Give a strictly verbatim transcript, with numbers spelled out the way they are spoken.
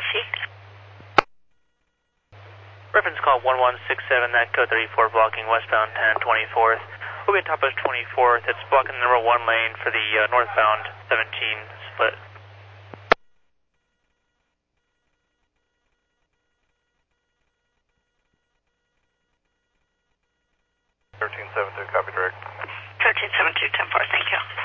C. Reference call one one six seven, that code thirty-four, blocking westbound ten twenty-fourth. We'll be on top of twenty-fourth. It's blocking the number one lane for the uh, northbound seventeen split. thirteen seven two, copy direct. thirteen seven two, ten four, thank you.